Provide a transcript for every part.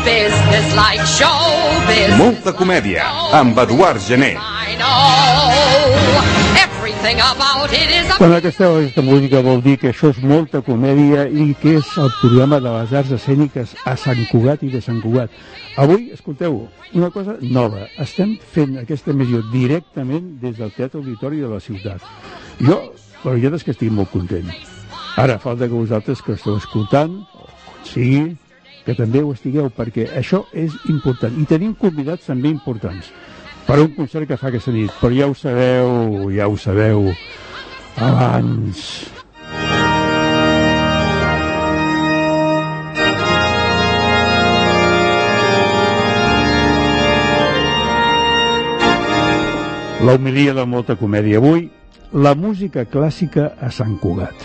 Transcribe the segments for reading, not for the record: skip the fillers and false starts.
business like show business. Molta comèdia, amb Eduard Gené. I know everything about it is a... Quan aquesta música vol dir que això és molta comèdia i que és el programa de les arts escèniques a Sant Cugat i de Sant Cugat. Avui, escolteu, una cosa nova. Estem fent aquesta emissió directament des del Teatre Auditori de la ciutat. Jo, la veritat és que estic molt content. Ara, falta que vosaltres que esteu escoltant, o quan sigui, que també ho estigueu, perquè això és important. I tenim convidats també importants per un concert que fa aquesta nit. Però ja ho sabeu, abans... La homilia de molta comèdia avui, la música clàssica a Sant Cugat.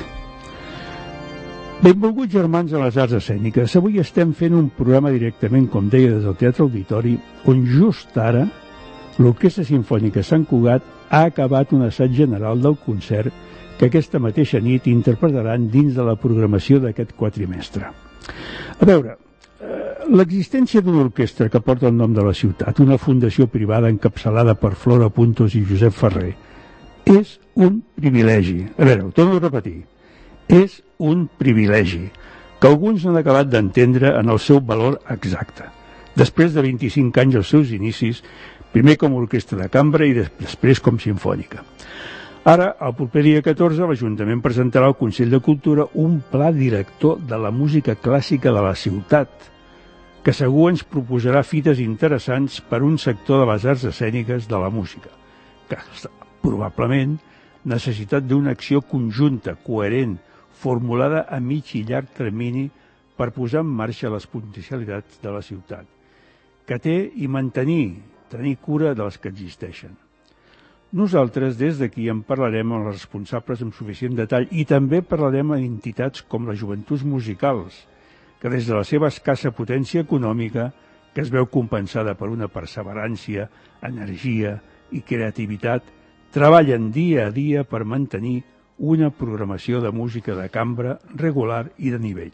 Benvolguts germans a les arts escèniques, avui estem fent un programa directament, com deia, des del Teatre Auditori, on just ara l'Orquestra Simfònica Sant Cugat ha acabat un assaig general del concert que aquesta mateixa nit interpretaran dins de la programació d'aquest quatrimestre. A veure, l'existència d'una orquestra que porta el nom de la ciutat, una fundació privada encapçalada per Flora Puntos i Josep Ferrer, és un privilegi. A veure, ho torno a repetir. És un privilegi que alguns no han acabat d'entendre en el seu valor exacte. Després de 25 anys als seus inicis, primer com a orquestra de cambra i després com sinfònica. Ara, el proper dia 14, l'Ajuntament presentarà al Consell de Cultura un pla director de la música clàssica de la ciutat, que segur ens proposarà fites interessants per un sector de les arts escèniques de la música, que probablement necessitat d'una acció conjunta, coherent, formulada a mig i llarg termini per posar en marxa les potencialitats de la ciutat, que té i tenir cura dels que existeixen. Nosaltres des d'aquí en parlarem amb els responsables amb suficient detall i també parlarem amb entitats com les Joventuts Musicals, que des de la seva escassa potència econòmica, que es veu compensada per una perseverància, energia i creativitat, treballen dia a dia per mantenir una programació de música de cambra regular i de nivell.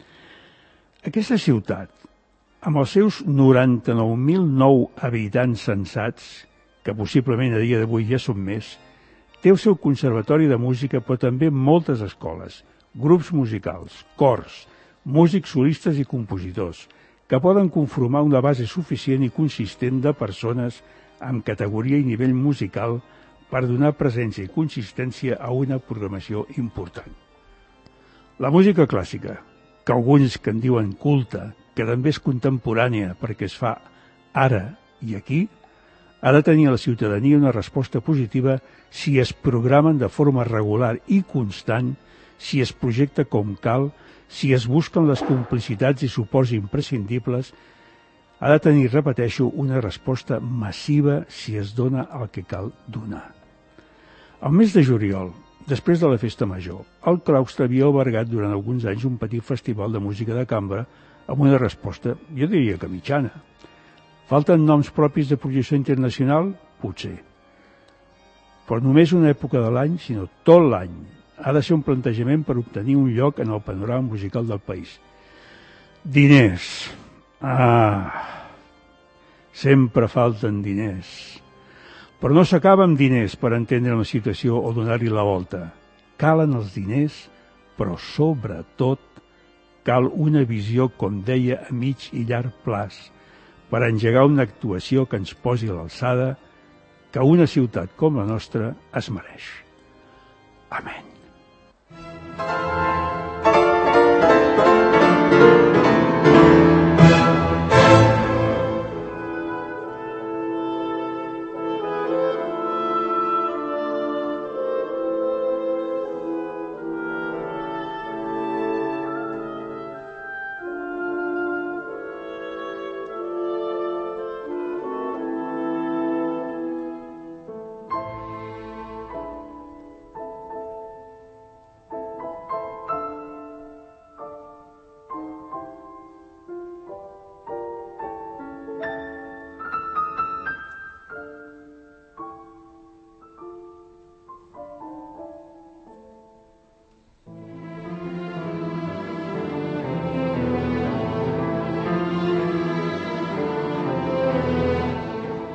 Aquesta ciutat, amb els seus 99.009 habitants censats, que possiblement a dia d'avui ja són més, té el seu conservatori de música, però també moltes escoles, grups musicals, cors, músics solistes i compositors, que poden conformar una base suficient i consistent de persones amb categoria i nivell musical per donar presència i consistència a una programació important. La música clàssica, que alguns que en diuen culta, que també és contemporània perquè es fa ara i aquí, ha de tenir a la ciutadania una resposta positiva si es programen de forma regular i constant, si es projecta com cal, si es busquen les complicitats i suports imprescindibles, ha de tenir, repeteixo, una resposta massiva si es dona el que cal donar. Al mes de juliol, després de la festa major, el claustre havia albergat durant alguns anys un petit festival de música de cambra amb una resposta, jo diria que mitjana. Falten noms propis de projecció internacional? Potser. Però només una època de l'any, sinó tot l'any. Ha de ser un plantejament per obtenir un lloc en el panorama musical del país. Diners. Sempre falten diners. Però no s'acaba amb diners per entendre una situació o donar-li la volta. Calen els diners, però sobretot cal una visió, com deia, a mig i llarg plaç, per engegar una actuació que ens posi a l'alçada que una ciutat com la nostra es mereix. Amén.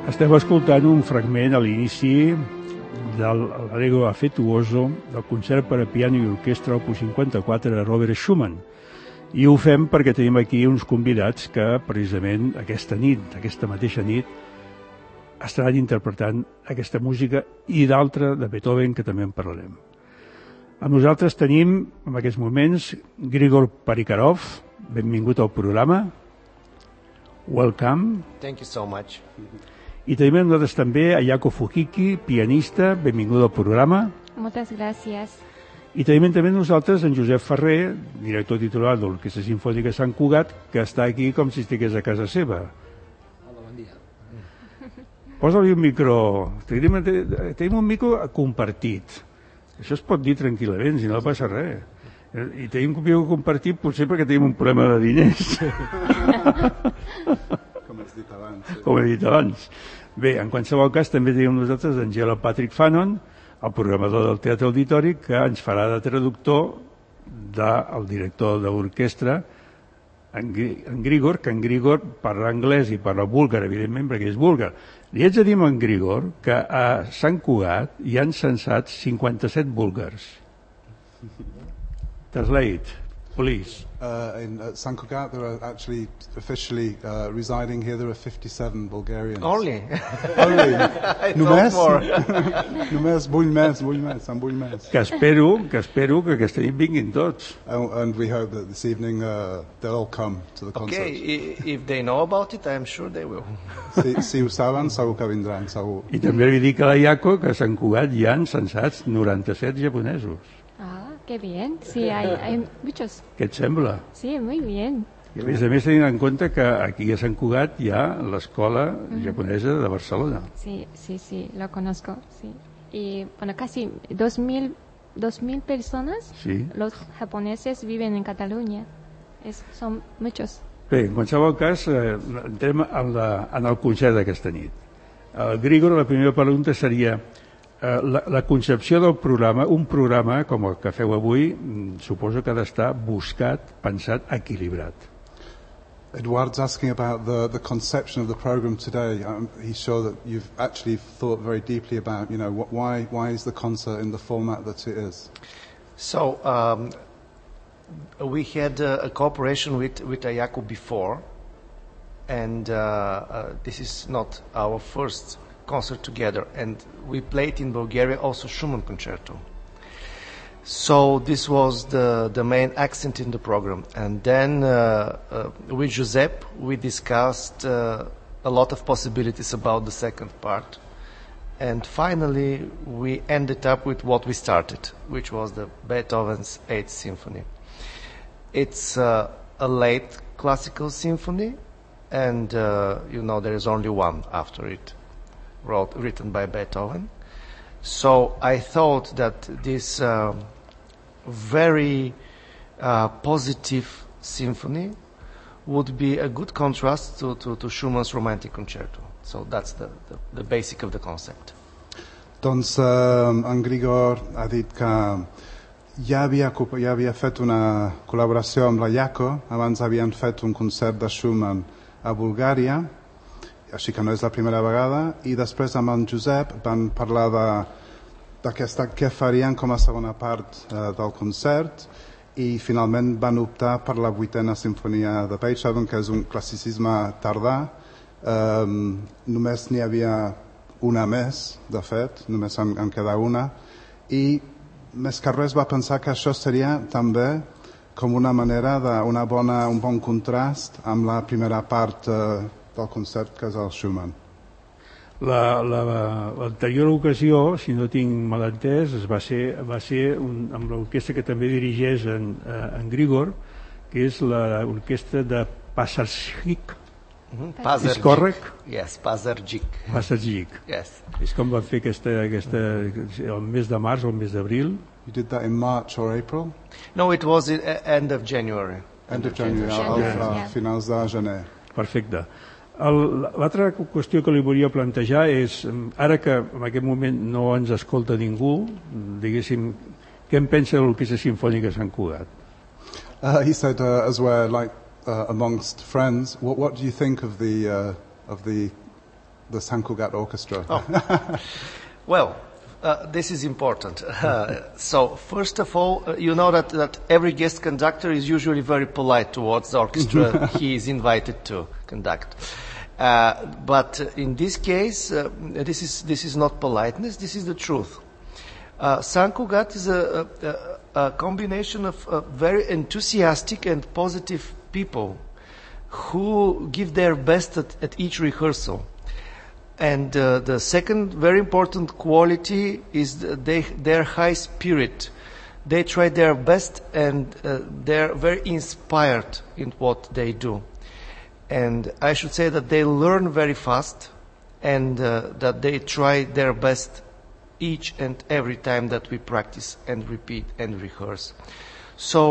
Estem escoltant un fragment a l'inici de l'Allegro Affettuoso del concert per a piano i orquestra opus 54 de Robert Schumann. I ho fem perquè tenim aquí uns convidats que precisament aquesta mateixa nit, estaran interpretant aquesta música i d'altra de Beethoven, que també en parlarem. Amb nosaltres tenim, en aquests moments, Grigor Parikarov. Benvingut al programa. Welcome. Thank you so much. I tenim amb nosaltres també a Jaco Fukiki, pianista. Benvingut al programa. Moltes gràcies. I tenim també amb nosaltres en Josep Ferrer, director titular de l'Orquestra Simfònica Sant Cugat, que està aquí com si estigués a casa seva. Hola, bon dia. Posa-li un micro. Tenim un micro compartit. Això es pot dir tranquil·lament, si no passa res. I tenim un micro compartit potser perquè tenim un problema de diners. Com has dit abans. Sí. Com he dit abans. Bé, en qualsevol cas també tenim nosaltres Angelo Patrick Fanon, el programador del Teatre Auditori, que ens farà de traductor del director de l'orquestra, en Grigor, que en Grigor parla anglès i parla búlgar, evidentment, perquè és búlgar. Li haig de dir en Grigor que a Sant Cugat hi han censats 57 búlgars. Translate, please. In Sant Cugat, there are actually officially residing here. There are 57 Bulgarians. Only? Only. I Només? thought more. Només, vull més, en vull més. Que espero que aquesta nit vinguin tots. And we hope that this evening they'll all come to the concert. Okay, if they know about it, I'm sure they will. Si ho saben, segur que vindran, segur. I també li dic a la Jaco que a Sant Cugat hi han censats 97 japonesos. Ah, qué bien. Sí, hay muchos. Què et sembla? Sí, muy bien. I a més tenint en compte que aquí a Sant Cugat hi ha l'escola japonesa de Barcelona. Sí, lo conozco. Sí. Y bueno, casi 2.000 personas, Sí. los japoneses viven en Cataluña. Son muchos. Bé, en qualsevol cas, entrem en el concert d'aquesta nit. Grigor, la primera pregunta seria la concepció del programa, un programa com el que feu avui, suposo que ha d'estar buscat, pensat, equilibrat. Eduard's asking about the conception of the program today. He's sure that you've actually thought very deeply about, why is the concert in the format that it is? So, we had a cooperation with Ayako before, and this is not our first concert together, and we played in Bulgaria also Schumann concerto. So this was the main accent in the program, and then with Giuseppe we discussed a lot of possibilities about the second part, and finally we ended up with what we started, which was the Beethoven's 8th Symphony. It's a late classical symphony, and there is only one after it, written by Beethoven. So I thought that this very positive symphony would be a good contrast to Schumann's Romantic Concerto. So that's the basic of the concept. Doncs en Grigor ha dit que ja havia fet una col·laboració amb la Jaco, abans havien fet un concert de Schumann a Bulgària, així que no és la primera vegada, i després amb en Josep van parlar què farien com a segona part del concert, i finalment van optar per la 8a Simfonia de Beethoven, que és un classicisme tardà. Només n'hi havia una més, de fet, només en queda una, i més que res va pensar que això seria també com una manera un bon contrast amb la primera part del concert, que és el Schumann. L'anterior ocasió, si no tinc mal entès, va ser amb l'orquestra que també dirigeix en Grigor, que és l'orquestra de Pazardzhik. És correcte? Yes, Pazardzhik. Pazardzhik. Yes. És com van fer el mes de març o el mes d'abril. You did that in March or April? No, it was end of January. End of January, a finals de gener. Perfecte. L'altra qüestió que li volia plantejar és, ara que en aquest moment no ens escolta ningú, diguéssim, què en pensa de l'Orquestra Simfònica Sant Cugat? He said, as we're amongst friends, what do you think of the the Sant Cugat Orchestra. Well, this is important. So, first of all, you know that every guest conductor is usually very polite towards the orchestra he is invited to conduct. But in this case, this is not politeness, this is the truth. Sant Cugat is a combination of very enthusiastic and positive people who give their best at each rehearsal. And the second very important quality is their high spirit. They try their best and they're very inspired in what they do. And I should say that they learn very fast and that they try their best each and every time that we practice and repeat and rehearse. So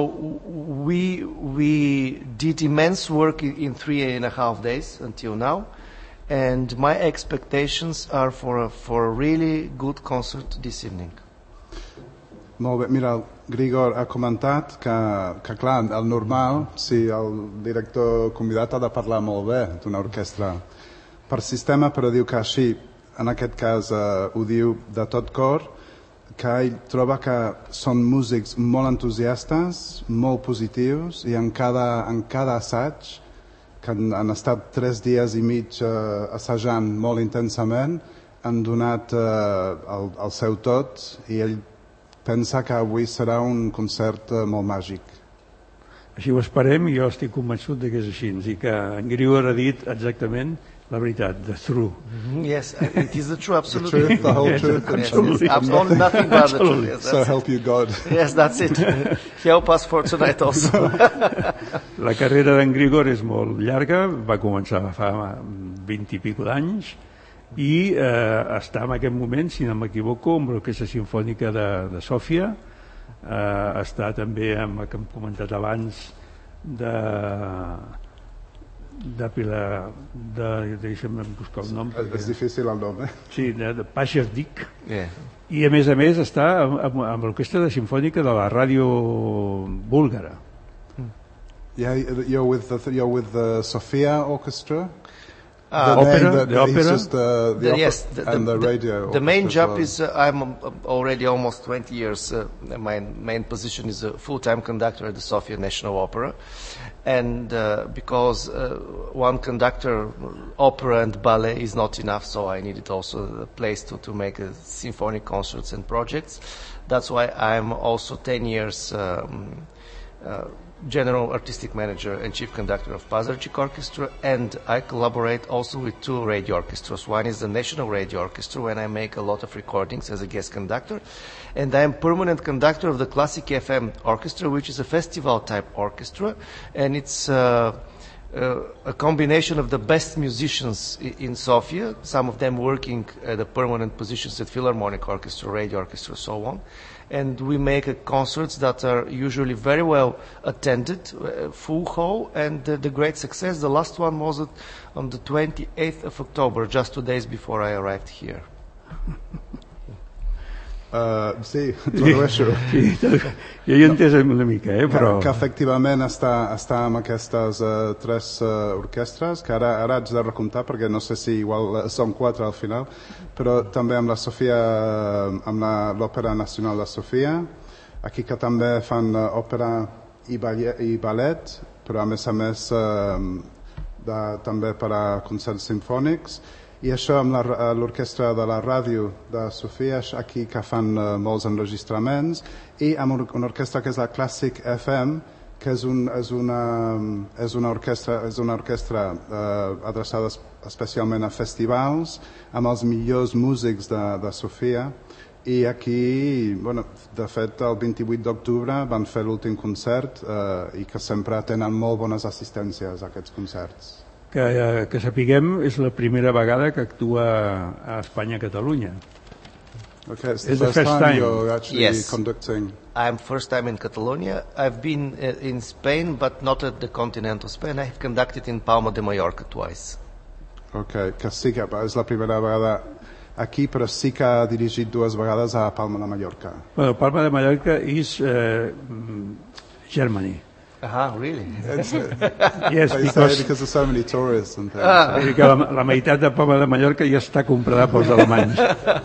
we did immense work in 3.5 days until now, and my expectations are for a really good concert this evening. Molt bé, mira, el Grigor ha comentat que clar, el normal, si el director convidat ha de parlar molt bé d'una orquestra per sistema, però diu que així, en aquest cas ho diu de tot cor, que ell troba que són músics molt entusiastes, molt positius, i en cada assaig, que han estat 3 dies i mig assajant molt intensament, han donat el seu tot, i ell pensa que avui serà un concert molt màgic. Així ho esperem i jo estic convençut que és així, i que en Grigor ha dit exactament la veritat, the true. Yes, it is the true, absolutely. The whole truth. Absolutely. Yes, absolutely nothing but the truth. Yes, So help you God. Yes, that's it. Help us for tonight also. La carrera d'en Grigor és molt llarga, va començar fa 20 i pico d'anys, i està en aquest moment, si no m'equivoco, amb l'Orquestra Simfònica de Sòfia, està també amb el que hem comentat abans deixa'm buscar el nom. És difícil el nom, Sí, de Pacherdijk. Yeah. I a més està amb l'Orquestra Simfònica de la ràdio búlgara. Yeah, you're with the Sofia Orchestra? The opera? Just the Yes, and the radio. The main orchestra as job well. is I'm already almost 20 years. My main position is a full-time conductor at the Sofia National Opera, and because one conductor, opera and ballet is not enough, so I needed also a place to make symphonic concerts and projects. That's why I'm also 10 years. General Artistic Manager and Chief Conductor of Pazarchik Orchestra, and I collaborate also with 2 radio orchestras. One is the National Radio Orchestra, when I make a lot of recordings as a guest conductor, and I am permanent conductor of the Classic FM Orchestra, which is a festival-type orchestra, and it's a combination of the best musicians in Sofia, some of them working at the permanent positions at Philharmonic Orchestra, Radio Orchestra, so on. And we make concerts that are usually very well attended, full hall, and the great success. The last one was on the 28th of October, just 2 days before I arrived here. Sí, tradueixo. Sí, jo hi he entès una mica, però... Que efectivament està amb aquestes 3 orquestres, que ara haig de recomptar perquè no sé si igual són 4 al final, però també amb la Sofia, amb l'Òpera Nacional de Sofia, aquí que també fan òpera i ballet, però a més també per a concerts simfònics, i això amb l'orquestra de la ràdio de Sofia, aquí que fan molts enregistraments, i amb una orquestra que és la Classic FM, que és una orquestra adreçada especialment a festivals, amb els millors músics de Sofia, i aquí, de fet, el 28 d'octubre van fer l'últim concert i que sempre tenen molt bones assistències a aquests concerts. Que sapiguem, és la primera vegada que actua a Espanya-Catalunya. Okay, it's the first time you're actually conducting. I'm first time in Catalonia. I've been in Spain, but not at the continental Spain. I've conducted in Palma de Mallorca twice. Okay, que sí que és la primera vegada aquí, però sí que ha dirigit 2 vegades a Palma de Mallorca. Palma de Mallorca is Germany. Really? It's, Yes, they say because because there's so many tourists and things. que la meitat de Palma de Mallorca ja està comprada pels alemanys.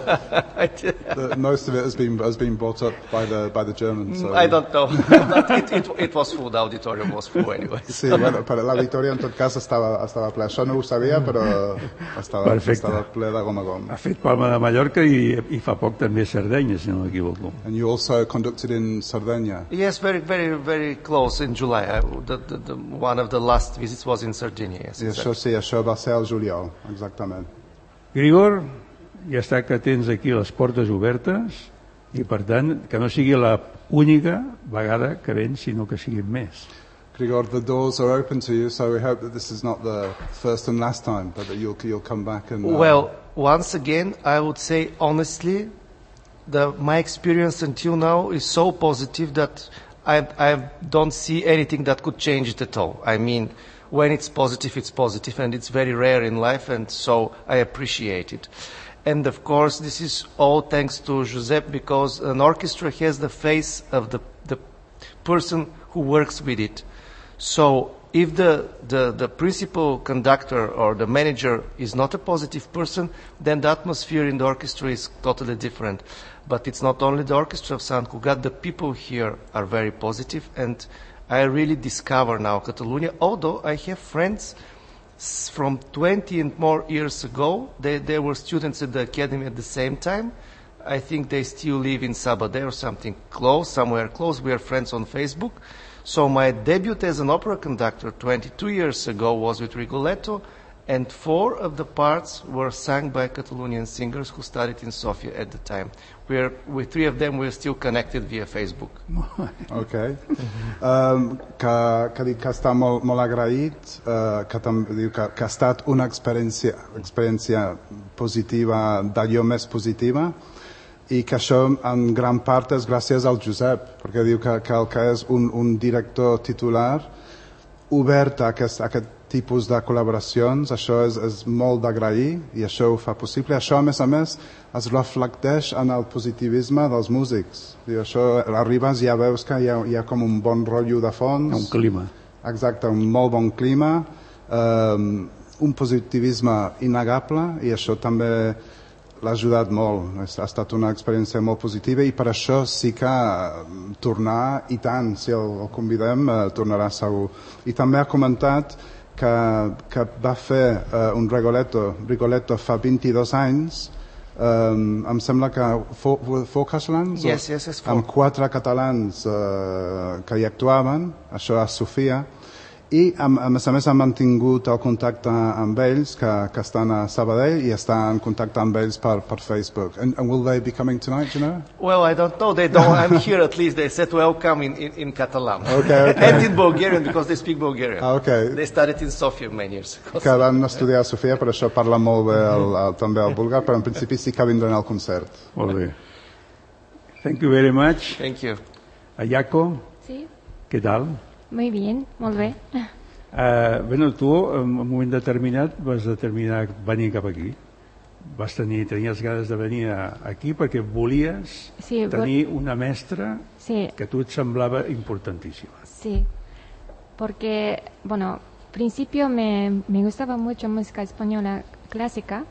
Most of it has been bought up by the Germans. So. I don't know. But it was full. The auditorium was full anyway. Sí, bueno, però l'auditori en tot cas estava ple. Això no ho sabia, però estava ple de gom a gom. Ha fet Palma de Mallorca i fa poc també Sardenya, si no m'equivoco. And you also conducted in Sardinia. Yes, very, very, very close in July. One of the last visits was in Sardinia. Yes, I això va ser al juliol, exactament. Grigor, ja està que tens aquí les portes obertes i per tant que no sigui la única vegada que vens, sinó que siguin més. Grigor, the doors are open to you, so we hope that this is not the first and last time, but that you'll come back and... Well, once again, I would say honestly, my experience until now is so positive that I don't see anything that could change it at all. I mean, when it's positive, and it's very rare in life, and so I appreciate it. And of course, this is all thanks to Giuseppe, because an orchestra has the face of the person who works with it. So if the principal conductor or the manager is not a positive person, then the atmosphere in the orchestra is totally different. But it's not only the orchestra of Sant Cugat, the people here are very positive, and I really discover now Catalonia, although I have friends from 20 and more years ago. They were students at the academy at the same time. I think they still live in Sabadell or somewhere close. We are friends on Facebook. So my debut as an opera conductor 22 years ago was with Rigoletto, and 4 of the parts were sung by Catalonian singers who studied in Sofia at the time. With 3 of them, we're still connected via Facebook. Okay. Que dic que està molt agraït, diu que ha estat una experiència positiva, d'allò més positiva, i que això en gran part és gràcies al Josep, perquè diu que el que és un director titular obert a aquest tipus de col·laboracions, això és molt d'agrair i això ho fa possible. Això, a més, es reflecteix en el positivisme dels músics. Diu, això, arribes i ja veus que hi ha com un bon rotllo de fons. Un clima. Exacte, un molt bon clima, un positivisme innegable, i això també l'ha ajudat molt. Ha estat una experiència molt positiva i per això sí que tornar, i tant, si el convidem, tornarà segur. I també ha comentat que va fer un Rigoletto fa 22 anys, em sembla que fou catalans? Yes, amb 4 catalans que hi actuaven, això a Sofia, i a més ha mantingut el contacte amb ells que estan a Sabadell i està en contacte amb ells per Facebook. And will they be coming tonight, do you know? Well, I don't know. They don't. I'm here at least. They said welcome in Catalan. Okay. And in Bulgarian, because they speak Bulgarian. Okay. They studied in Sofia many years ago. Que van estudiar a Sofia, per això parla molt bé també el búlgar, però en principi sí que vindran al concert. Molt bé. Thank you very much. Thank you. Ayako, Sí, què tal? muy bien, molt bé. Bueno, tu, en un moment determinat, vas determinar venir cap aquí. Tenies ganes de venir aquí perquè volies tenir una mestra que a tu et semblava importantíssima. Sí, porque, bueno, al principio me gustaba mucho música española clásica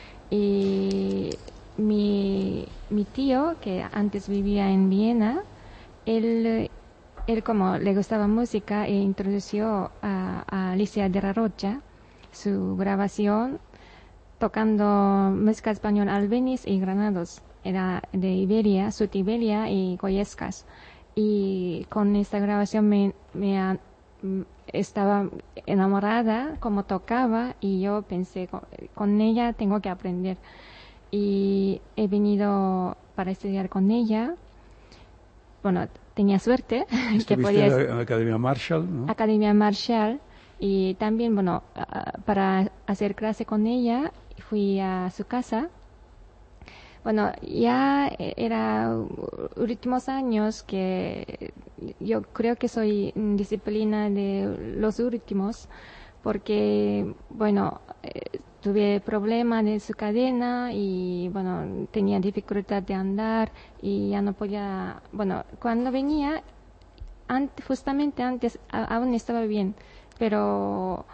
y mi tío, que antes vivía en Viena, él como le gustaba música, introdució a Alicia de la Rocha, su grabación, tocando música española Albéniz y Granados. Era de Iberia, Sutiberia y Goyescas. Y con esta grabación estaba enamorada como tocaba, y yo pensé, con ella tengo que aprender. Y he venido para estudiar con ella. Bueno, tenía suerte. Que podía en la Academia Marshall, ¿no? Academia Marshall. Y también, bueno, para hacer clase con ella, fui a su casa. Bueno, ya era últimos años que yo creo que soy disciplina de los últimos, porque, bueno, tuve problemas de su cadena y, bueno, tenía dificultad de andar y ya no podía, bueno, cuando venía justamente antes aún estaba bien, pero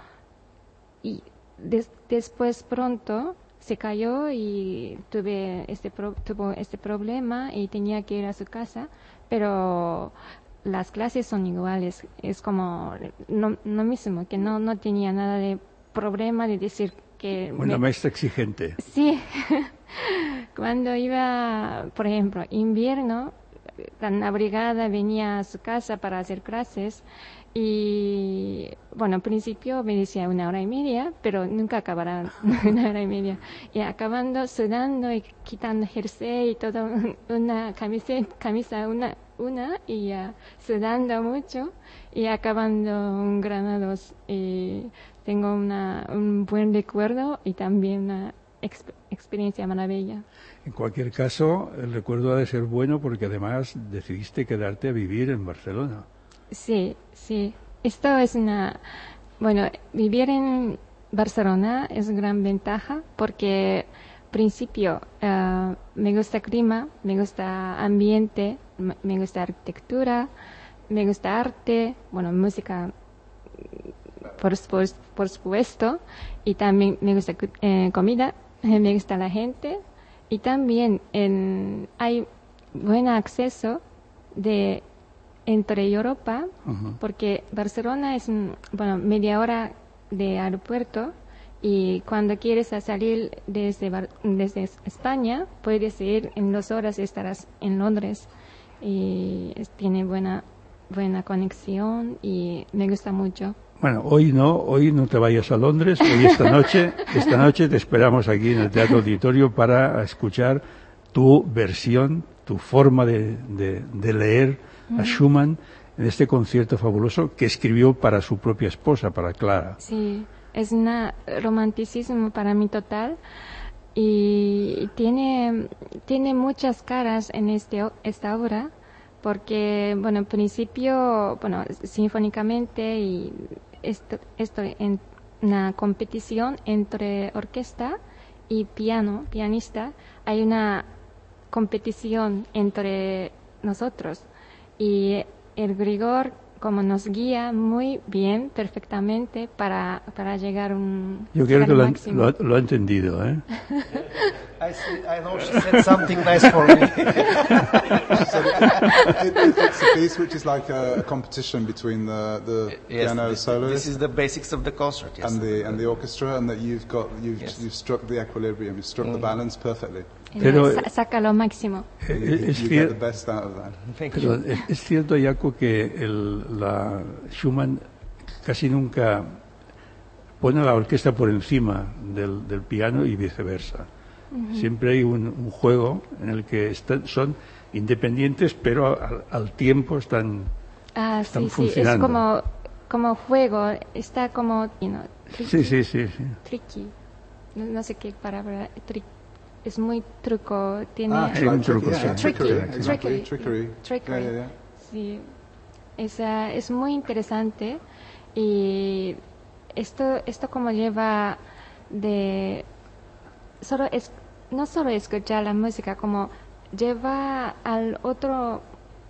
después pronto se cayó y tuvo este problema y tenía que ir a su casa, pero las clases son iguales, es como lo mismo, que no tenía nada de problema de decir que... Una maestra exigente. Sí, cuando iba, por ejemplo, invierno, tan abrigada, venía a su casa para hacer clases y, bueno, al principio me decía 1 hora y media, pero nunca acabará 1 hora y media. Y acabando sudando y quitando jersey y todo, una camisa y sudando mucho y acabando un granados. Y tengo un buen recuerdo y también una experiencia maravilla. En cualquier caso, el recuerdo ha de ser bueno porque además decidiste quedarte a vivir en Barcelona. Sí. Esto es bueno, vivir en Barcelona es una gran ventaja porque, principio, me gusta clima, me gusta ambiente, me gusta arquitectura, me gusta arte, bueno, música, por supuesto, y también me gusta comida, me gusta la gente, y también hay buen acceso entre Europa, porque Barcelona es media hora de aeropuerto y cuando quieres salir desde España puedes ir en 2 horas, estarás en Londres y tiene buena conexión y me gusta mucho. Bueno, hoy no te vayas a Londres, hoy esta noche te esperamos aquí en el Teatro Auditorio para escuchar tu versión, tu forma de leer a Schumann en este concierto fabuloso que escribió para su propia esposa, para Clara. Sí, es un romanticismo para mí total y tiene muchas caras en esta obra porque, bueno, en principio, sinfónicamente y esto en una competición entre orquesta y pianista, hay una competición entre nosotros. Y el Grigor como nos guía muy bien, perfectamente, para llegar a un Yo creo que máximo. lo ha entendido, ¿eh? I know she said something nice for me. She said it's a piece which is like a competition between the Yes, piano soloist this is the basics of the concert. Yes. and the orchestra, and that you've struck the equilibrium, you've struck the balance perfectly. Pero Saca lo máximo. Es You get the best out of that. Thank Pero you. es cierto, Jaco, que la Schumann casi nunca pone a la orquesta por encima del piano y viceversa. Siempre hay un juego en el que son independientes, pero al tiempo están funcionando. Es como juego, está como, Sí. tricky. No sé qué palabra, es muy truco, tiene... Hay un truco, sí. Trickery. Trickery. Yeah. Sí, es muy interesante y esto como lleva no solo escuchar la música, como lleva al otro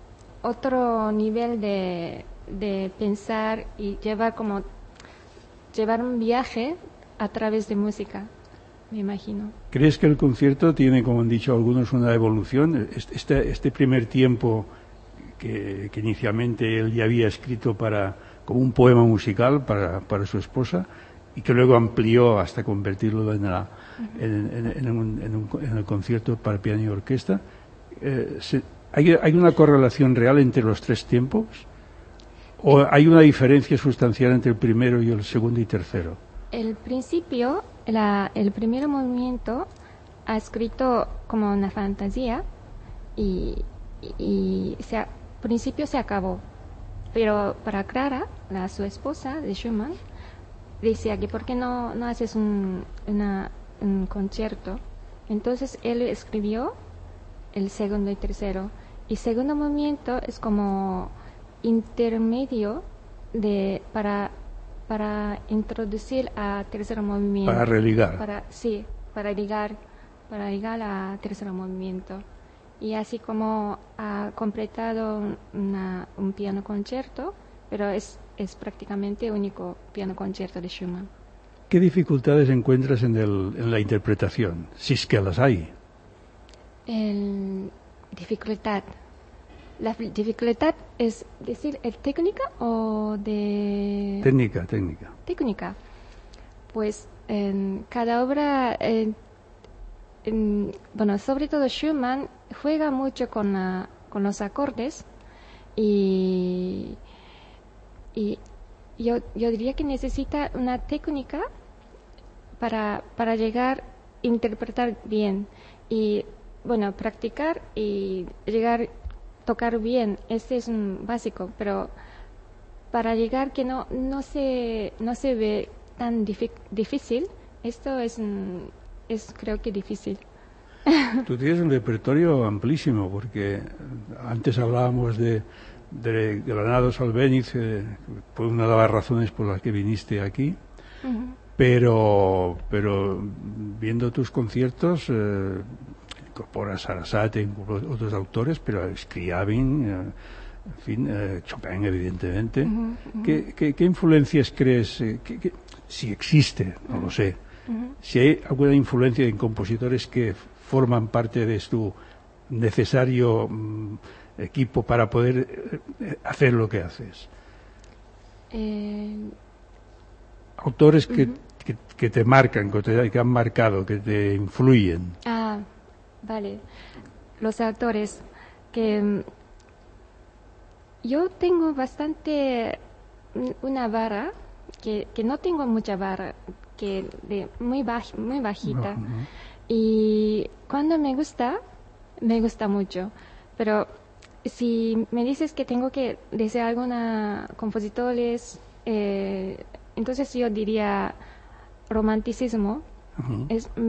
nivel de pensar y llevar un viaje a través de música, me imagino. ¿Crees que el concierto tiene, como han dicho algunos, una evolución? Este primer tiempo que inicialmente él ya había escrito como un poema musical para su esposa y que luego amplió hasta convertirlo en el concierto para piano y orquesta, ¿hay una correlación real entre los 3 tiempos? ¿O hay una diferencia sustancial entre el primero y el segundo y tercero? El principio, el primer movimiento ha escrito como una fantasía y al principio se acabó. Pero para Clara, su esposa de Schumann, decía que ¿por qué no haces un concierto? Entonces él escribió el segundo y tercero. Y segundo movimiento es como intermedio para introducir a tercer movimiento. Para religar. Para ligar a tercer movimiento. y así como ha completado un piano concierto, pero es prácticamente único piano concierto de Schumann. ¿Qué dificultades encuentras en la interpretación, si es que las hay? Dificultad. La dificultad es decir, ¿es técnica o de...? Técnica. Técnica. Pues en cada obra, sobre todo Schumann juega mucho con los acordes y yo diría que necesita una técnica para llegar a interpretar bien y practicar y llegar a tocar bien. Ese es un básico, pero para llegar que no se ve tan difícil, esto es creo que difícil. Tú tienes un repertorio amplísimo, porque antes hablábamos de Granados Albéniz, fue una de las razones por las que viniste aquí. Uh-huh. Pero viendo tus conciertos incorporas Sarasate, otros autores, pero Scriabin, en fin, Chopin evidentemente. Uh-huh, uh-huh. ¿Qué influencias crees, si existe, no lo sé, uh-huh, si hay alguna influencia en compositores que forman parte de tu necesario equipo para poder hacer lo que haces? Autores que te marcan, que han marcado, que te influyen. Ah, vale. Los autores que yo tengo bastante una vara que no tengo mucha vara, que muy bajita. No. Y cuando me gusta mucho. Pero si me dices que tengo que decir alguna compositores, entonces yo diría romanticismo. Uh-huh.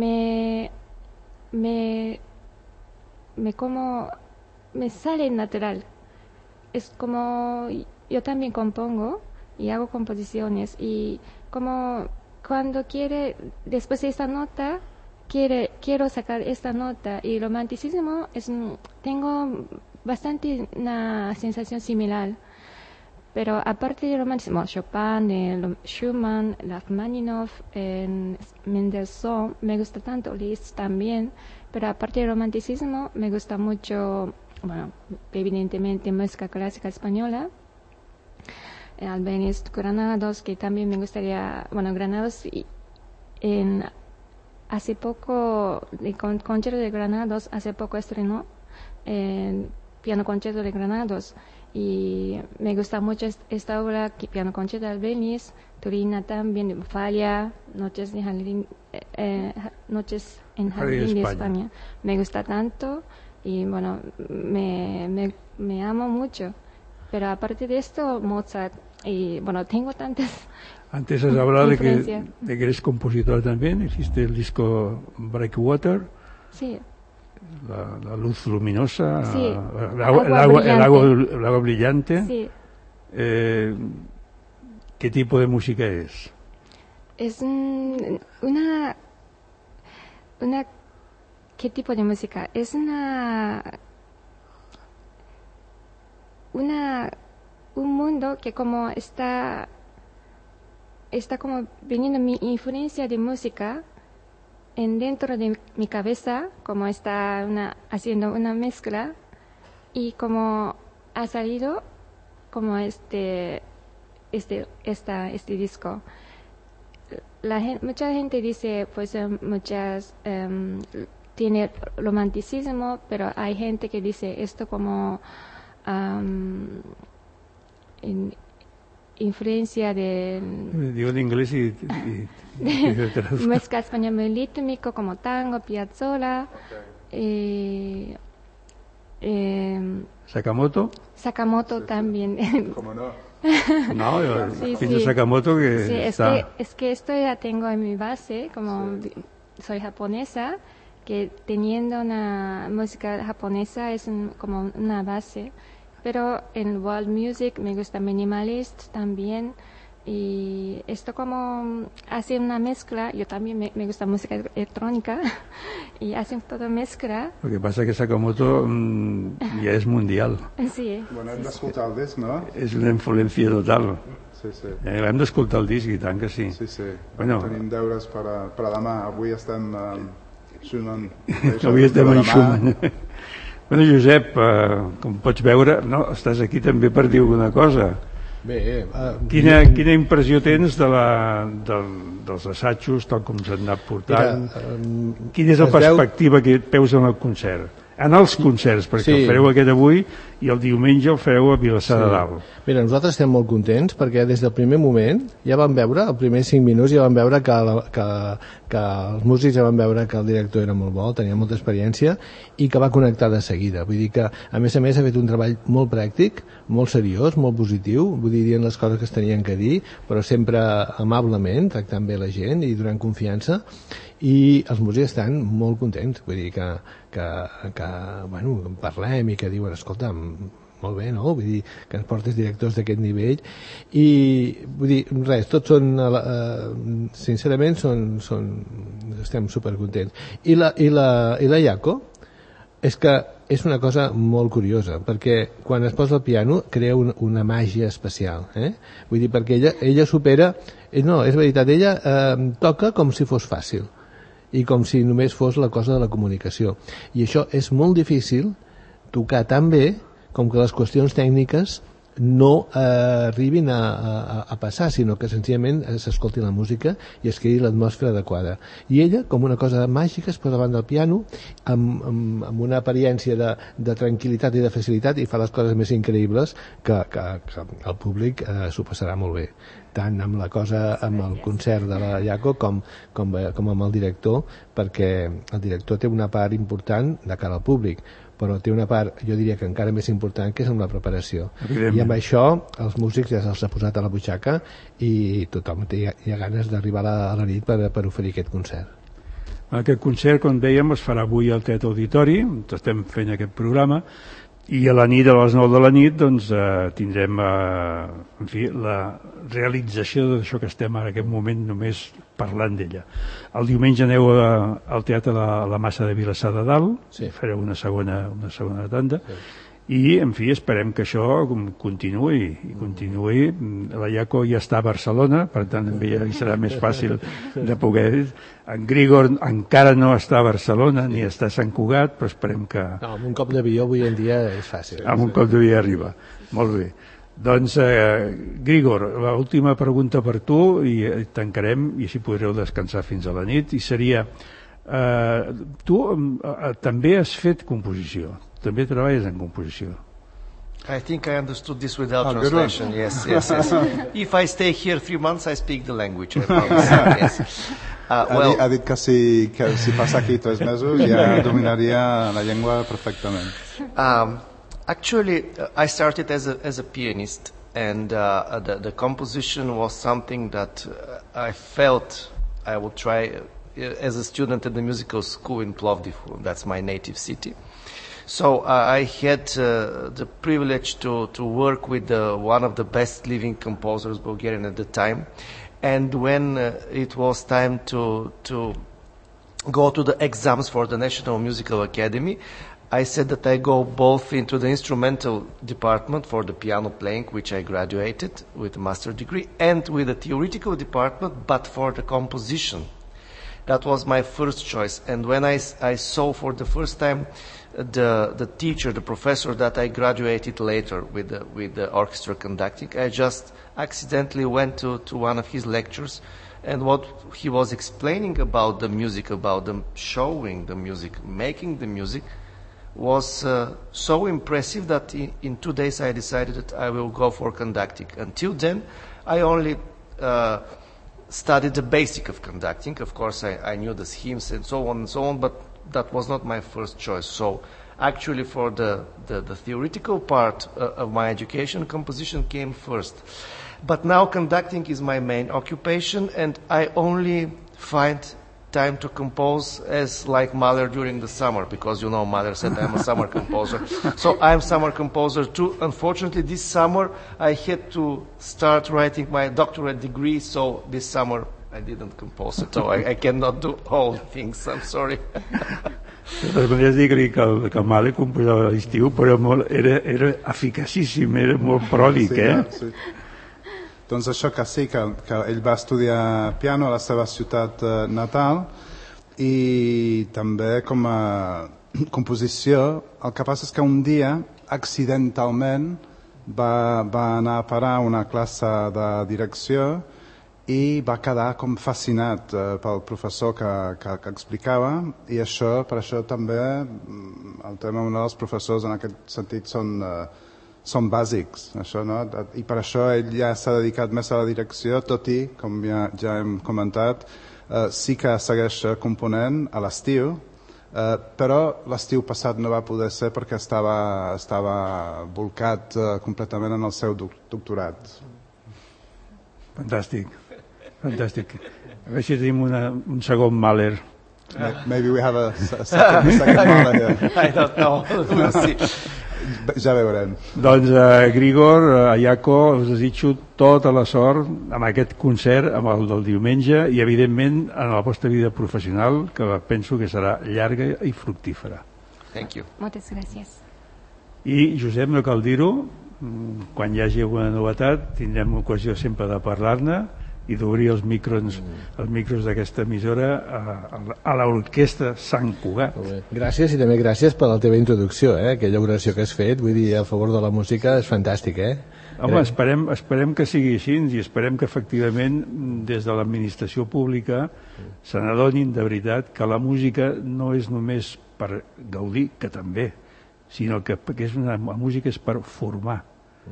Me sale natural. Es como yo también compongo y hago composiciones, y como cuando después de esta nota quiero sacar esta nota, y romanticismo tengo bastante una sensación similar. Pero aparte de romanticismo, Chopin, Schumann, Rachmaninoff, Mendelssohn, me gusta tanto, Liszt también. Pero aparte de romanticismo, me gusta mucho, evidentemente, música clásica española, Albéniz, Granados, que también me gustaría, Granados, hace poco, el concierto de Granados, hace poco estrenó el piano concierto de Granados. Y me gusta mucho esta obra, piano concierto de Albéniz, Turina también, Falla, Noches en Jardín de España. Me gusta tanto y me amo mucho. Pero aparte de esto, Mozart, y tengo tantas. Antes has hablado de que eres compositor también. Hiciste el disco Breakwater. Sí. La luz luminosa, sí, el agua brillante. Sí. ¿Qué tipo de música es? Es ¿qué tipo de música? Es un mundo que como está como viniendo mi influencia de música dentro de mi cabeza, como está haciendo una mezcla, y como ha salido como este disco. Mucha gente dice, pues tiene romanticismo, pero hay gente que dice esto como influencia de... Digo en inglés y música española muy rítmico, como tango, Piazzolla, Sakamoto. Sakamoto también. ¿Cómo no? No, sí. Sakamoto que sí, está... es que esto ya tengo en mi base, como soy japonesa, que teniendo una música japonesa es como una base. Pero en world music me gusta minimalist también, y esto como hace una mezcla. Yo también me gusta música electrónica y hacen toda mezcla. Lo que passa que Sakamoto ja és mundial. Sí. Bueno, hem d'escoltar el disc, no? És una influència total. Sí, sí. Hem d'escoltar el disc, i tant que sí. Sí, sí. Bueno. Tenim deures per a demà. Avui estem Schumann. Avui estem en Schumann. Bueno, Josep, com pots veure, no, estàs aquí també per dir alguna cosa. Bé, Quina impressió tens dels assajos, tal com s'han anat portant? Quina és la perspectiva que et veus en el concert? En els concerts, perquè el fareu aquest avui i el diumenge el fareu a Vilassar de Dalt. Mira, nosaltres estem molt contents perquè des del primer moment ja vam veure, els primers 5 minuts ja vam veure que els músics ja van veure que el director era molt bo, tenia molta experiència i que va connectar de seguida. Vull dir que, a més, ha fet un treball molt pràctic, molt seriós, molt positiu, vull dir, dient les coses que es tenien que dir, però sempre amablement, tractant bé la gent i donant confiança, i els músics estan molt contents, vull dir que bueno, parlem i que diuen, escolta, molt bé, no? Vull dir, que ens portes directors d'aquest nivell i, vull dir, res, tots són sincerament estem supercontents. I la Yako és que és una cosa molt curiosa, perquè quan es posa al piano crea una màgia especial, vull dir, perquè ella supera, no, és veritat, ella toca com si fos fàcil i com si només fos la cosa de la comunicació, i això és molt difícil tocar tan bé com que les qüestions tècniques no arribin a passar, sinó que senzillament s'escolti la música i es quedi l'atmosfera adequada. I ella, com una cosa màgica, es posa davant del piano amb una apariència de tranquil·litat i de facilitat i fa les coses més increïbles que el públic s'ho passarà molt bé, tant amb el concert de la Yako com amb el director, perquè el director té una part important de cara al públic, però té una part, jo diria que encara més important, que és amb la preparació. I amb això els músics ja se'ls ha posat a la butxaca i tothom hi ha ganes d'arribar a la nit per oferir aquest concert. Aquest concert, com dèiem, es farà avui al Teatre Auditori, on estem fent aquest programa, i a la nit, a les 9 de la nit, doncs, tindrem en fi, la realització d'això que estem en aquest moment només parlant d'ella. El diumenge aneu al Teatre de la Massa de Vilassar de Dalt, fareu una segona tanda, i, en fi, esperem que això continuï. La Yako ja està a Barcelona, per tant, amb ella serà més fàcil de poder... En Grigor encara no està a Barcelona, ni està a Sant Cugat, però esperem que... No, amb un cop d'avió avui en dia és fàcil. Amb un cop d'avió arriba. Molt bé. Doncs, Grigor, l'última pregunta per tu, i tancarem, i així podreu descansar fins a la nit, i seria... Tu també has fet composició, també treballes en composició. I think I understood this without translation. Yes. If I stay here 3 months, I speak the language. I promise. Yes. Ha dit que si passa aquí 3 mesos ja dominaria la llengua perfectament. Actually, I started as a pianist, and the composition was something that I felt I would try as a student at the musical school in Plovdiv. That's my native city. So I had the privilege to work with one of the best living composers Bulgarian at the time. And when it was time to go to the exams for the National Musical Academy, I said that I go both into the instrumental department for the piano playing, which I graduated with a master's degree, and with the theoretical department, but for the composition. That was my first choice. And when I saw for the first time the teacher, the professor that I graduated later with the orchestra conducting, I just accidentally went to one of his lectures, and what he was explaining about the music, about them showing the music, making the music, was so impressive that in 2 days I decided that I will go for conducting. Until then, I only studied the basic of conducting. Of course, I knew the schemes and so on, but that was not my first choice. So actually for the theoretical part of my education, composition came first. But now conducting is my main occupation, and I only find time to compose as like Mahler during the summer, because Mahler said I'm a summer composer. So I'm summer composer too. Unfortunately, this summer I had to start writing my doctorate degree, so this summer I didn't compose it, so I cannot do all things. I'm sorry. De totes maneres, dic que el Mahler composava a l'estiu, però era eficacíssim, era molt pròdic, Sí. Doncs això que sí, que ell va estudiar piano a la seva ciutat natal i també com a composició. El que passa és que un dia, accidentalment, va anar a parar una classe de direcció i va quedar com fascinat pel professor que explicava, i per això també el tema dels professors en aquest sentit són bàsics, això, no? I per això ell ja s'ha dedicat més a la direcció, tot i, com ja hem comentat, sí que segueix component a l'estiu, però l'estiu passat no va poder ser perquè estava bolcat completament en el seu doctorat. Fantàstic. A veure si tenim un segon Mahler. Maybe we have a second Mahler here. I don't know. We'll see. Ja veurem. Doncs Grigor, Jaco, us desitjo tota la sort amb aquest concert, amb el del diumenge, i evidentment en la vostra vida professional, que penso que serà llarga i fructífera. Thank you. Moltes gràcies. I Josep, no cal dir-ho, quan hi hagi alguna novetat tindrem ocasió sempre de parlar-ne i d'obrir els micros d'aquesta emissora a l'orquestra Sant Cugat. Gràcies, i també gràcies per la teva introducció, aquella oració que has fet, vull dir, a favor de la música, és fantàstic, Home, esperem que sigui així, i esperem que efectivament des de l'administració pública se n'adonin de veritat que la música no és només per gaudir, que també, sinó que la música és per formar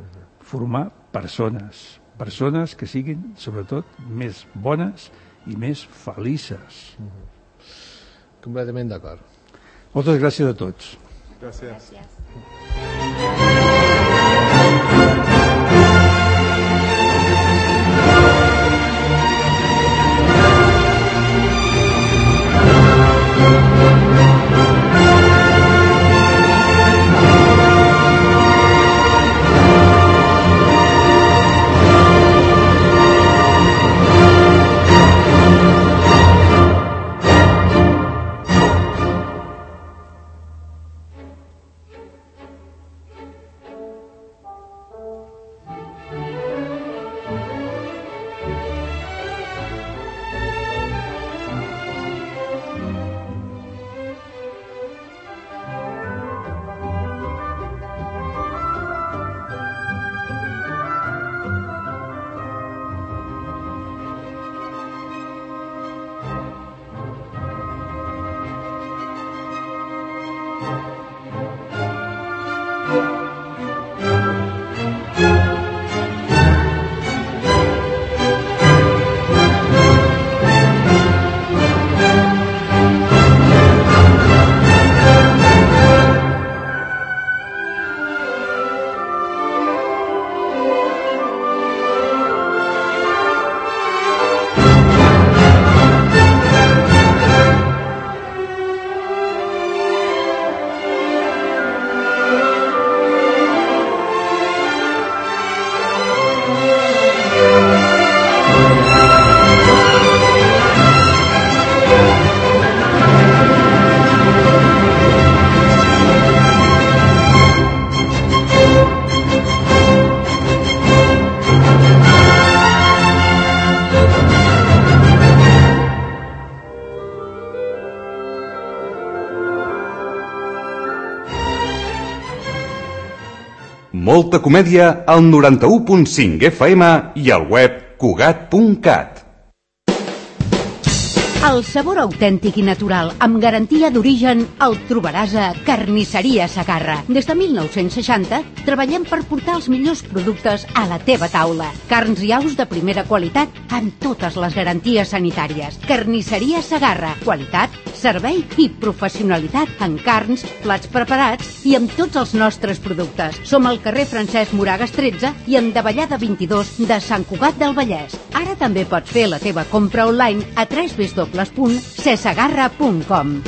persones que siguin, sobretot, més bones i més felices. Completament d'acord. Moltes gràcies a tots. Gràcies. Molta comèdia al 91.5 FM i al web cugat.cat. El sabor autèntic i natural, amb garantia d'origen, el trobaràs a Carnisseria Segarra. Des de 1960 treballem per portar els millors productes a la teva taula. Carns i aus de primera qualitat amb totes les garanties sanitàries. Carnisseria Segarra. Qualitat, servei i professionalitat en carns, plats preparats i amb tots els nostres productes. Som al carrer Francesc Moragas 13 i en Davallada 22 de Sant Cugat del Vallès. Ara també pots fer la teva compra online a www.cesagarra.com.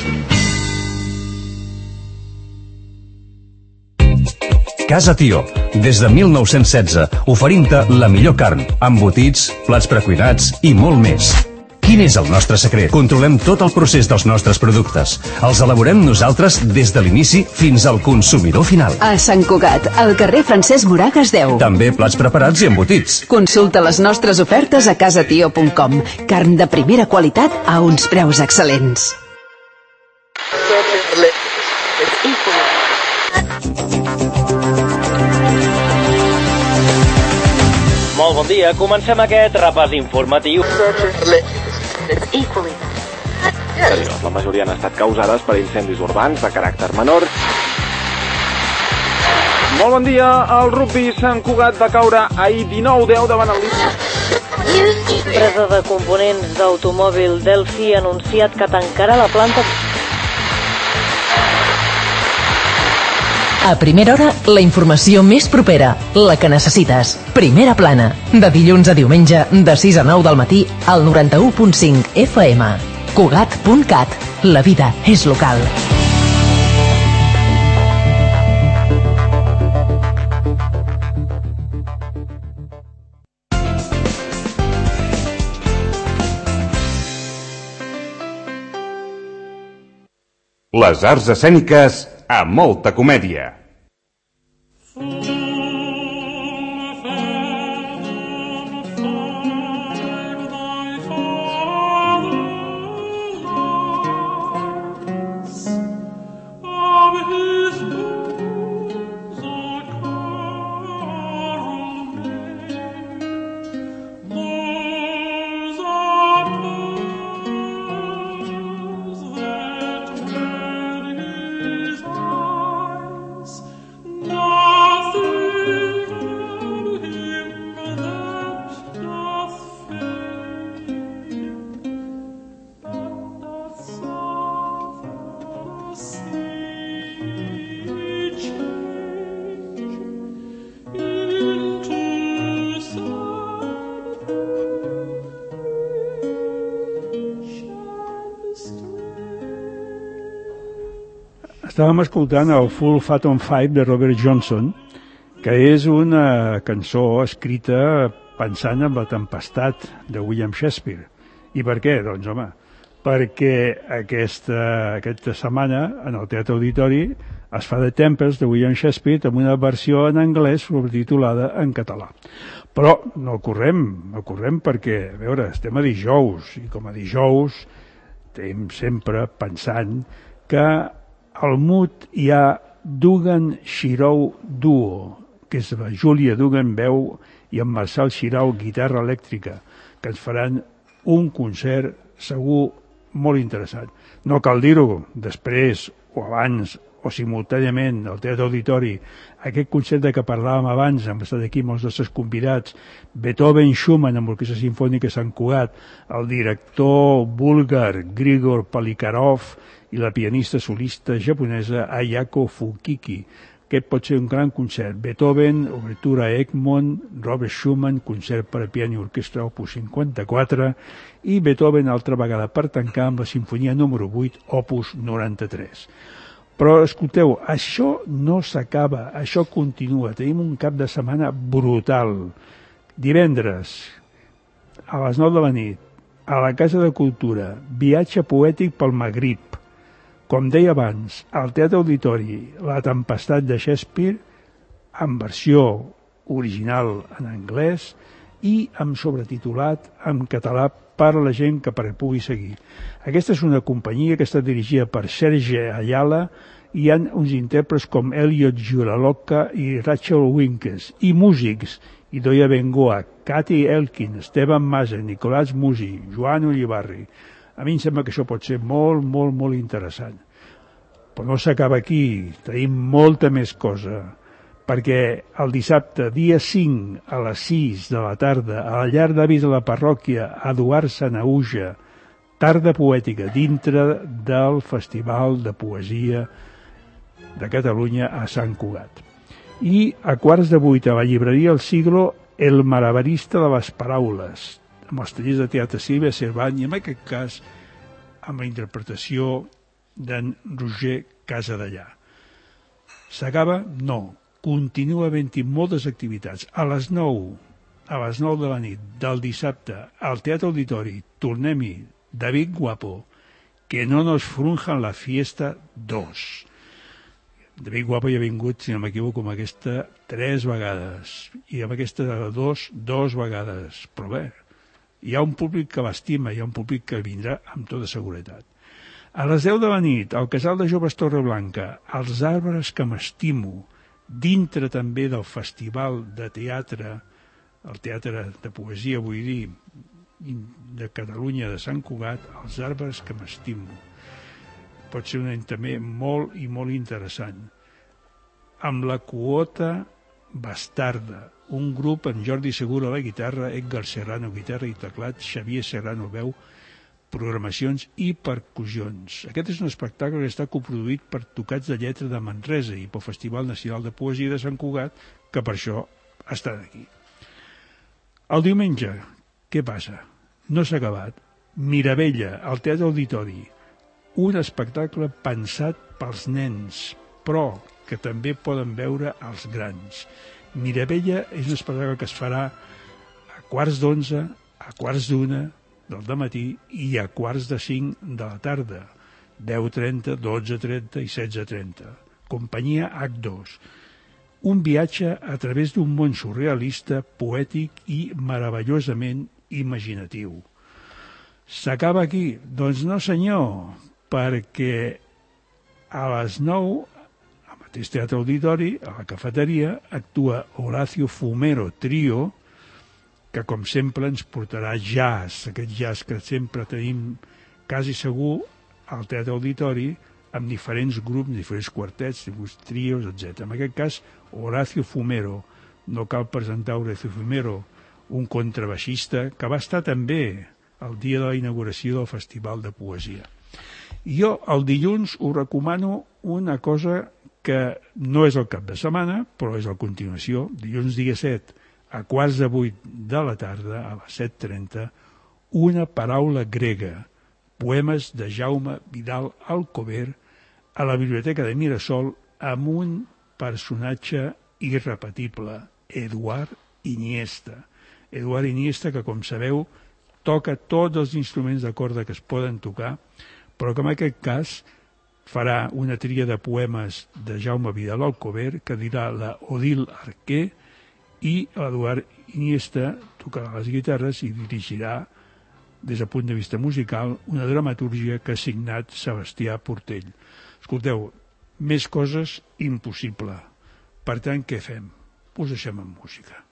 Casa Tió, des de 1916, oferint-te la millor carn, embotits, plats precuinats i molt més. Quin és el nostre secret? Controlem tot el procés dels nostres productes. Els elaborem nosaltres des de l'inici fins al consumidor final. A Sant Cugat, al carrer Francesc Moragas 10. També plats preparats i embotits. Consulta les nostres ofertes a casatio.com. Carn de primera qualitat a uns preus excel·lents. Molt bon dia, comencem aquest repàs informatiu. La majoria han estat causades per incendis urbans de caràcter menor. Molt bon dia, el rugby Sant Cugat va caure ahir 19-10 davant el Líder. L'empresa de components d'automòbil Delphi ha anunciat que tancarà la planta. A primera hora, la informació més propera, la que necessites. Primera plana, de dilluns a diumenge, de 6 a 9 del matí, al 91.5 FM. Cugat.cat, la vida és local. Les arts escèniques a molta comèdia. Estàvem escoltant el Full Fat on Five de Robert Johnson, que és una cançó escrita pensant en la tempestat de William Shakespeare. I per què? Doncs, home, perquè aquesta setmana en el Teatre Auditori es fa The Tempest de William Shakespeare amb una versió en anglès sobretitulada en català. Però no correm perquè, a veure, estem a dijous, i com a dijous estem sempre pensant que al MUT hi ha Dugan Shirou Duo, que és la Júlia Dugan veu i en Marçal Xirau guitarra elèctrica, que ens faran un concert segur molt interessant. No cal dir-ho, després o abans o simultàniament al Teatre Auditori, aquest concert de què parlàvem abans, hem estat aquí molts nostres convidats, Beethoven Schumann amb l'Orquestra Simfònica Sant Cugat, el director búlgar Grigor Polikarov i la pianista solista japonesa Ayako Fukiki. Aquest pot ser un gran concert. Beethoven, obertura a Egmont, Robert Schumann, concert per a piano i orquestra opus 54, i Beethoven altra vegada per tancar amb la sinfonia número 8, opus 93. Però, escolteu, això no s'acaba, això continua. Tenim un cap de setmana brutal. Divendres, a les 9 de la nit, a la Casa de Cultura, viatge poètic pel Magrib. Com deia abans, al Teatre Auditori, La tempestat de Shakespeare, en versió original en anglès i amb sobretitulat en català per a la gent que pugui seguir. Aquesta és una companyia que està dirigida per Serge Ayala i hi ha uns intèrprets com Elliot Giuraloka i Rachel Winkes, i músics, Idoia Bengoa, Katy Elkin, Esteban Masa, Nicolás Musi, Joan Ulibarri. A mi em sembla que això pot ser molt, molt, molt interessant. Però no s'acaba aquí, tenim molta més cosa, perquè el dissabte, dia 5, a les 6 de la tarda, a la llar d'avis de la parròquia Eduard Sanaüja, tarda poètica dintre del Festival de Poesia de Catalunya a Sant Cugat. I a 7:15 a la llibreria El Siglo, El malabarista de les paraules, amb els tallers de teatre Sílvia Cervant i en aquest cas amb la interpretació d'en Roger Casadellà. S'acaba? No. Continua havent-hi moltes activitats. A les 9 de la nit del dissabte al Teatre Auditori tornem-hi David Guapo, que no nos frunjan la fiesta 2. David Guapo ja ha vingut, si no m'equivoco, amb aquesta 3 vegades i amb aquesta 2 vegades, però bé, hi ha un públic que l'estima, hi ha un públic que vindrà amb tota seguretat. A les 10 de la nit, al Casal de Joves Torreblanca, Els arbres que m'estimo, dintre també del Festival de Teatre, el Teatre de Poesia, vull dir, de Catalunya, de Sant Cugat, Els arbres que m'estimo. Pot ser un any també molt i molt interessant. Amb la quota Bastarda, un grup amb Jordi Segura a la guitarra, Edgar Serrano guitarra i teclat, Xavier Serrano veu, programacions i percussions. Aquest és un espectacle que està coproduït per Tocats de Lletra de Manresa i pel Festival Nacional de Poesia de Sant Cugat, que per això estan aquí. El diumenge, què passa? No s'ha acabat. Miravella, al Teatre Auditori, un espectacle pensat pels nens, però que també poden veure els grans. Miravella és un espectacle que es farà a 11:15, a 1:15 del matí i a 4:45 de la tarda, 10:30, 12:30 i 16:30. Companyia H2. Un viatge a través d'un món surrealista, poètic i meravellosament imaginatiu. S'acaba aquí? Doncs no, senyor, perquè a les 9, al mateix Teatre Auditori, a la cafeteria, actua Horacio Fumero Trio, que com sempre ens portarà jazz, aquest jazz que sempre tenim quasi segur al Teatre Auditori, amb diferents grups, diferents quartets, trios, etc. En aquest cas, Horacio Fumero. No cal presentar Horacio Fumero, un contrabaixista que va estar també el dia de la inauguració del Festival de Poesia. Jo el dilluns us recomano una cosa que no és el cap de setmana, però és a continuació, dilluns dia 7, a 7:15 de la tarda, a les 7:30, una paraula grega, poemes de Jaume Vidal Alcover, a la Biblioteca de Mirasol, amb un personatge irrepetible, Eduard Iniesta. Eduard Iniesta, que com sabeu, toca tots els instruments de corda que es poden tocar, però que en aquest cas farà una tria de poemes de Jaume Vidal Alcover, que dirà la Odil Arquer, i l'Eduard Iniesta tocarà les guitarres i dirigirà, des del punt de vista musical, una dramatúrgia que ha signat Sebastià Portell. Escolteu, més coses impossible. Per tant, què fem? Us deixem amb música.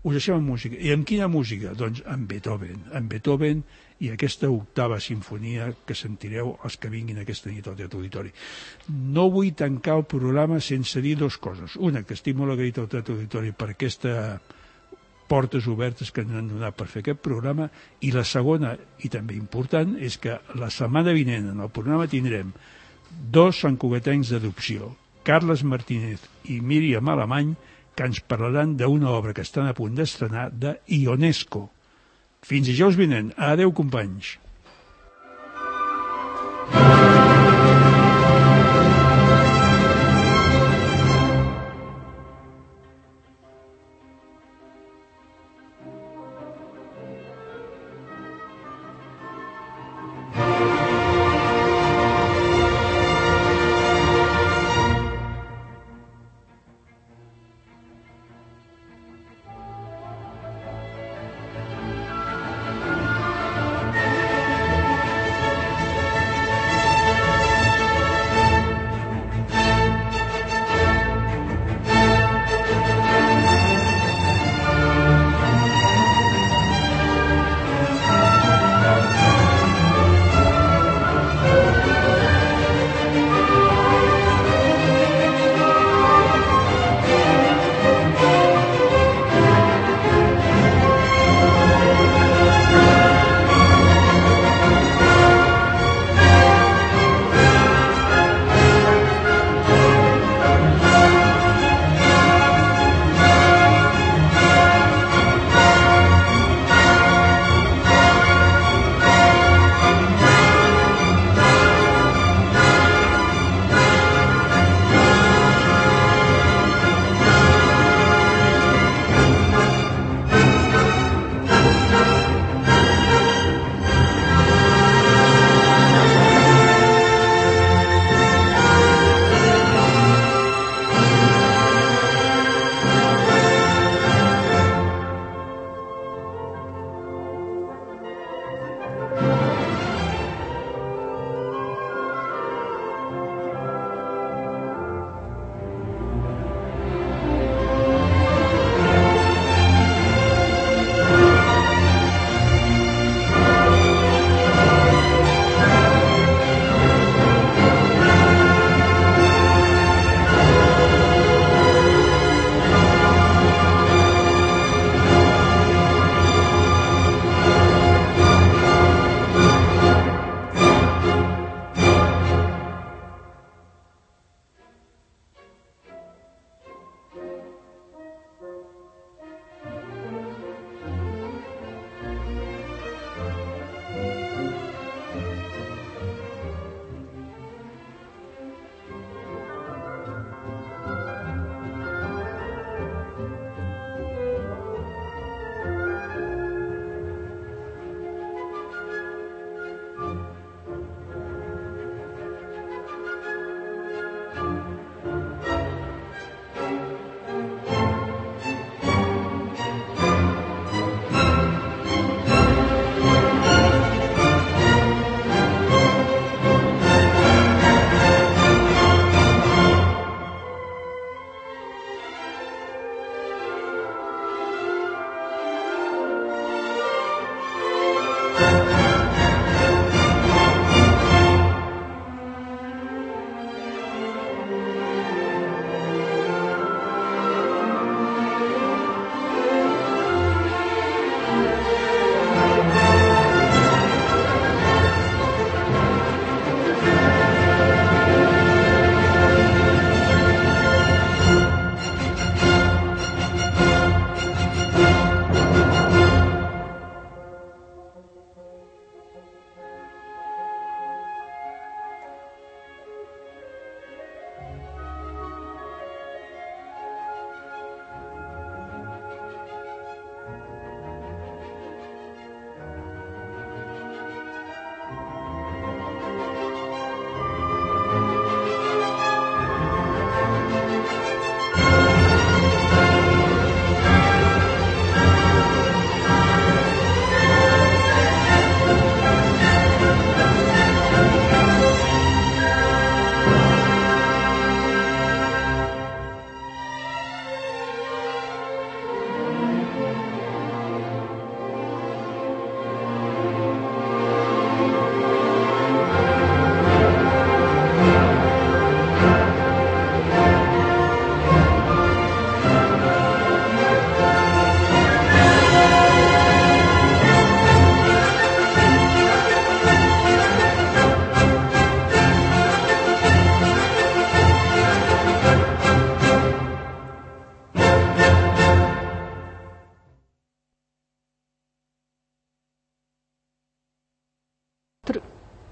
I amb quina música? Doncs amb Beethoven i aquesta octava sinfonia que sentireu els que vinguin aquesta nit al Teatre Auditori. No vull tancar el programa sense dir dues coses. Una, que estic molt agraït al Teatre Auditori per aquestes portes obertes que ens han donat per fer aquest programa, i la segona, i també important, és que la setmana vinent en el programa tindrem 2 santcugatencs d'adopció, Carles Martínez i Míriam Alemany, que ens parlaran d'una obra que estan a punt d'estrenar de Ionesco. Fins dijous vinent. Adeu, companys.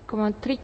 como trick